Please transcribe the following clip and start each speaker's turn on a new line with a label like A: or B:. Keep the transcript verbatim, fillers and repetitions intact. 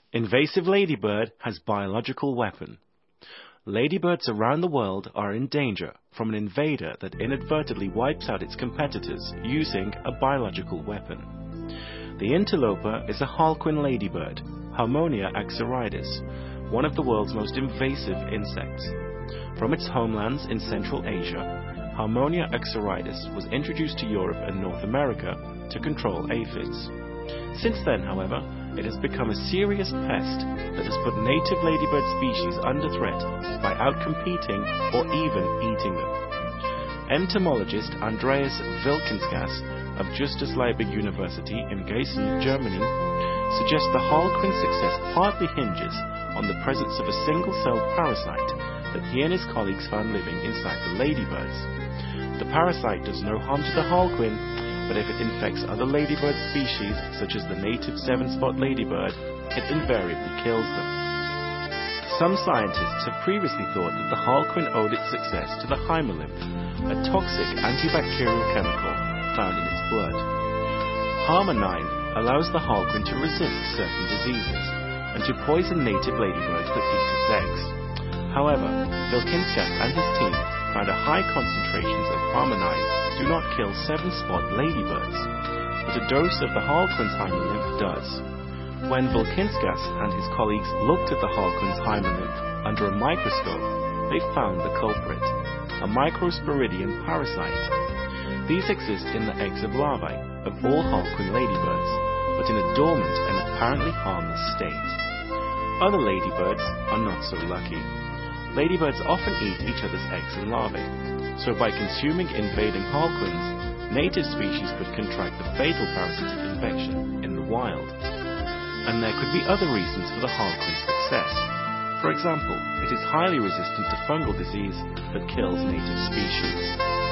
A: Invasive ladybird has biological weapon. Ladybirds around the world are in danger from an invader that inadvertently wipes out its competitors using a biological weapon. The interloper is a harlequin ladybird, Harmonia axoridis, one of the world's most invasive insects. From its homelands in Central Asia, Harmonia axoridis was introduced to Europe and North America to control aphids. Since then, however, it has become a serious pest that has put native ladybird species under threat by outcompeting or even eating them. Entomologist Andreas Wilkenskas of Justus Liebig University in Gießen, Germany, suggests the harlequin's success partly hinges on the presence of a single-celled parasite that he and his colleagues found living inside the ladybirds. The parasite does no harm to the harlequin, but if it infects other ladybird species, such as the native seven-spot ladybird, it invariably kills them. Some scientists have previously thought that the harlequin owed its success to the hymolymph, a toxic antibacterial chemical found in its blood. Harmonine allows the harlequin to resist certain diseases and to poison native ladybirds that eat its eggs. However, Wilkenskas and his team found a high concentrations of harmonine do not kill seven-spot ladybirds, but a dose of the harlequin's hymolymph does. When Wilkenskas and his colleagues looked at the harlequin's hymolymph under a microscope, they found the culprit, a Microsporidium parasite. These exist in the eggs of larvae of all harlequin ladybirds, but in a dormant and apparently harmless state. Other ladybirds are not so lucky. Ladybirds often eat each other's eggs and larvae, so by consuming invading harlequins, native species could contract the fatal parasitic infection in the wild. And there could be other reasons for the harlequin's success. For example, it is highly resistant to fungal disease that kills native species.